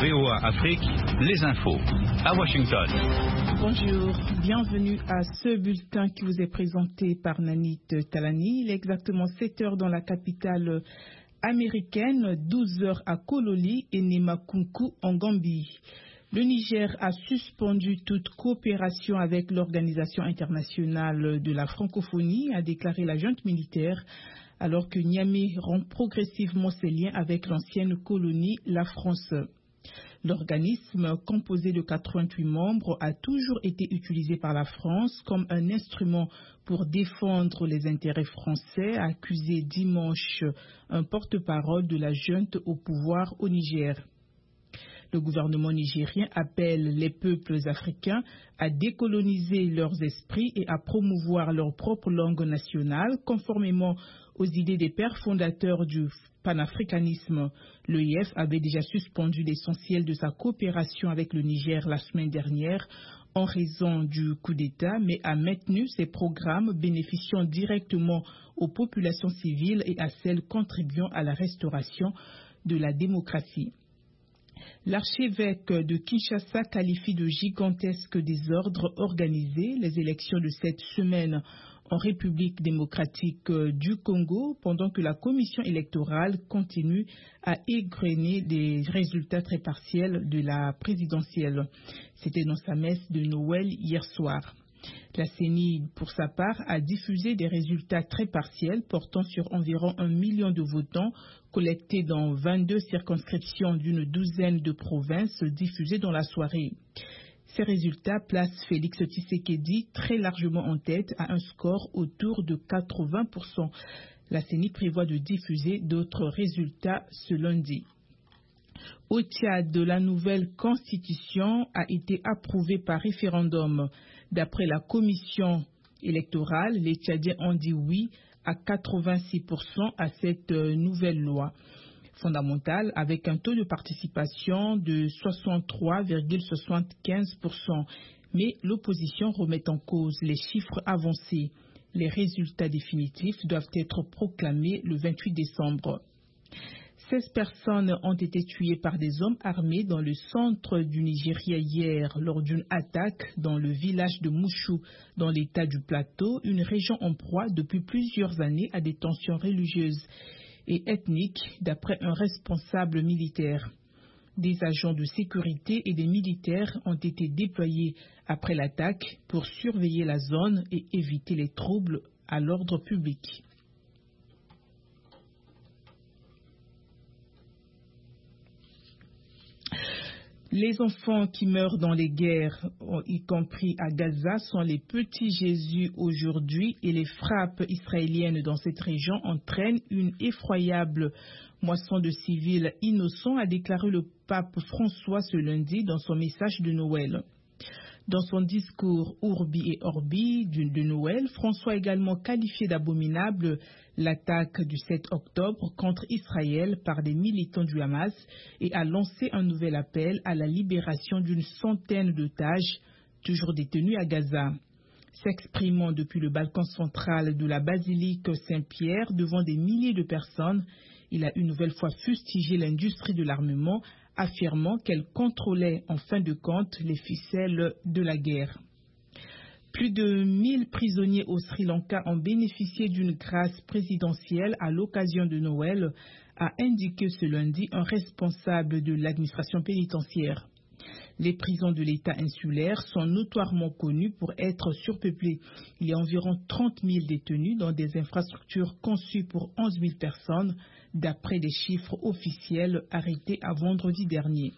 VOA Afrique, les infos à Washington. Bonjour, bienvenue à ce bulletin qui vous est présenté par Nanit Talani. Il est exactement 7 heures dans la capitale américaine, 12 heures à Kololi et Nemakunku en Gambie. Le Niger a suspendu toute coopération avec l'Organisation internationale de la francophonie, a déclaré la junte militaire, alors que Niamey rompt progressivement ses liens avec l'ancienne colonie, la France. L'organisme, composé de 88 membres, a toujours été utilisé par la France comme un instrument pour défendre les intérêts français, a accusé dimanche un porte-parole de la junte au pouvoir au Niger. Le gouvernement nigérien appelle les peuples africains à décoloniser leurs esprits et à promouvoir leur propre langue nationale, conformément aux idées des pères fondateurs du panafricanisme. L'EIF avait déjà suspendu l'essentiel de sa coopération avec le Niger la semaine dernière en raison du coup d'État, mais a maintenu ses programmes bénéficiant directement aux populations civiles et à celles contribuant à la restauration de la démocratie. L'archevêque de Kinshasa qualifie de gigantesque désordre organisé les élections de cette semaine en République démocratique du Congo, pendant que la commission électorale continue à égrener des résultats très partiels de la présidentielle. C'était dans sa messe de Noël hier soir. La CENI, pour sa part, a diffusé des résultats très partiels portant sur environ 1 million de votants collectés dans 22 circonscriptions d'une douzaine de provinces diffusées dans la soirée. Ces résultats placent Félix Tshisekedi très largement en tête à un score autour de 80%. La CENI prévoit de diffuser d'autres résultats ce lundi. Au Tchad, la nouvelle constitution a été approuvée par référendum. D'après la commission électorale, les Tchadiens ont dit oui à 86% à cette nouvelle loi fondamentale, avec un taux de participation de 63,75%. Mais l'opposition remet en cause les chiffres avancés. Les résultats définitifs doivent être proclamés le 28 décembre. 16 personnes ont été tuées par des hommes armés dans le centre du Nigeria hier lors d'une attaque dans le village de Mouchou, dans l'état du Plateau, une région en proie depuis plusieurs années à des tensions religieuses et ethniques, d'après un responsable militaire. Des agents de sécurité et des militaires ont été déployés après l'attaque pour surveiller la zone et éviter les troubles à l'ordre public. Les enfants qui meurent dans les guerres, y compris à Gaza, sont les petits Jésus aujourd'hui et les frappes israéliennes dans cette région entraînent une effroyable moisson de civils innocents, a déclaré le pape François ce lundi dans son message de Noël. Dans son discours Urbi et Orbi de Noël, François a également qualifié d'abominable l'attaque du 7 octobre contre Israël par des militants du Hamas et a lancé un nouvel appel à la libération d'une centaine d'otages toujours détenus à Gaza. S'exprimant depuis le balcon central de la basilique Saint-Pierre devant des milliers de personnes, il a une nouvelle fois fustigé l'industrie de l'armement, affirmant qu'elle contrôlait en fin de compte les ficelles de la guerre. Plus de 1000 prisonniers au Sri Lanka ont bénéficié d'une grâce présidentielle à l'occasion de Noël, a indiqué ce lundi un responsable de l'administration pénitentiaire. Les prisons de l'État insulaire sont notoirement connues pour être surpeuplées. Il y a environ 30 000 détenus dans des infrastructures conçues pour 11 000 personnes, d'après des chiffres officiels arrêtés à vendredi dernier.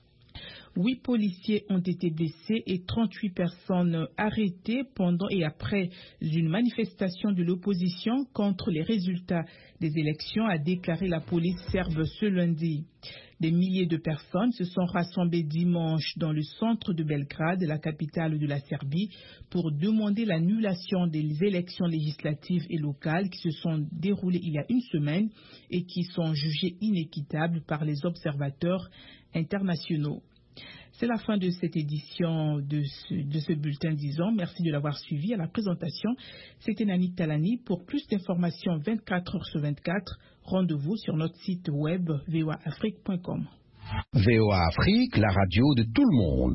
8 policiers ont été blessés et 38 personnes arrêtées pendant et après une manifestation de l'opposition contre les résultats des élections, a déclaré la police serbe ce lundi. Des milliers de personnes se sont rassemblées dimanche dans le centre de Belgrade, la capitale de la Serbie, pour demander l'annulation des élections législatives et locales qui se sont déroulées il y a une semaine et qui sont jugées inéquitables par les observateurs internationaux. C'est la fin de cette édition de ce bulletin disant. Merci de l'avoir suivi. À la présentation, c'était Nanit Talani. Pour plus d'informations 24 heures sur 24, rendez-vous sur notre site web voaafrique.com. VOA Afrique, la radio de tout le monde.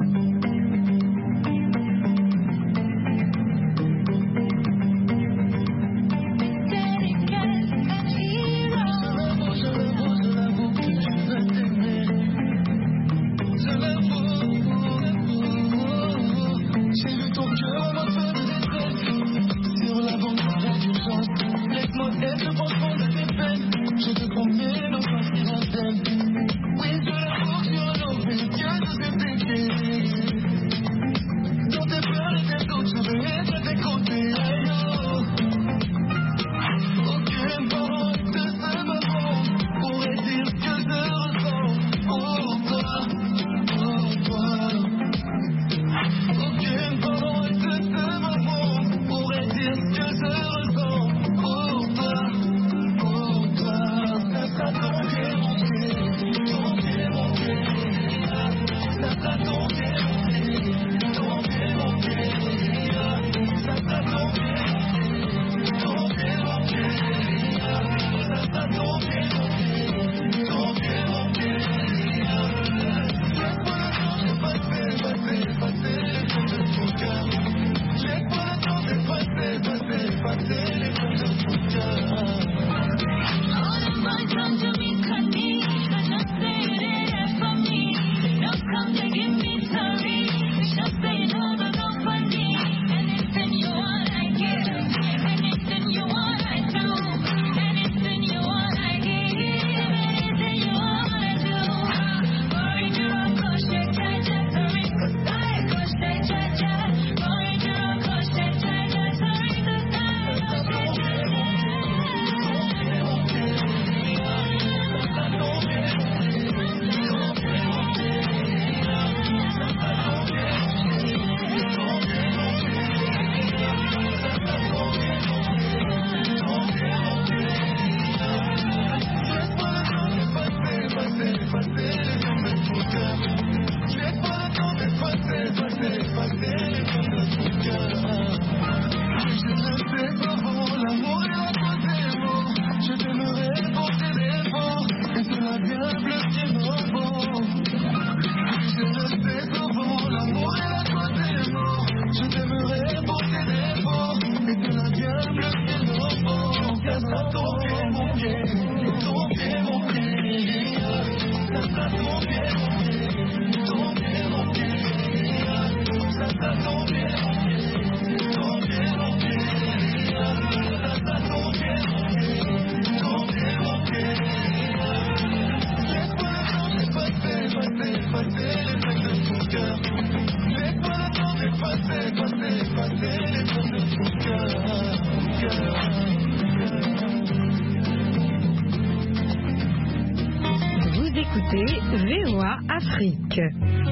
Vous écoutez VOA Afrique.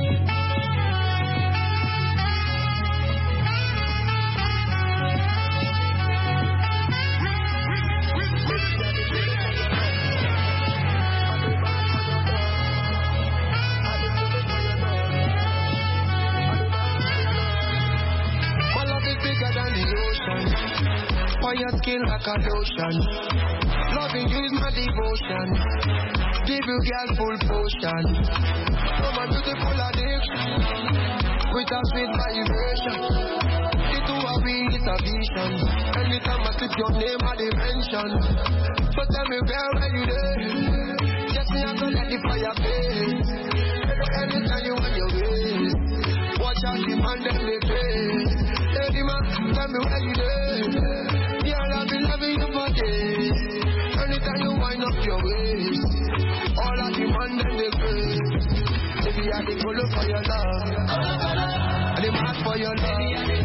Fire skin like a lotion. Loving you is my devotion. Give you girl full potion. Come on, beautiful addiction. With a sweet vibration. The two of we is a vision. Anytime I slip your name I mention. So tell me where you there? Just me and let the fire blaze. Anytime you want your ways. Watch out the man them they face. Hey the man, tell me where you there? I've been loving you for days. Anytime you wind up your waist, all I demand and they praise. Baby, I the color for your love, and the mark for your love.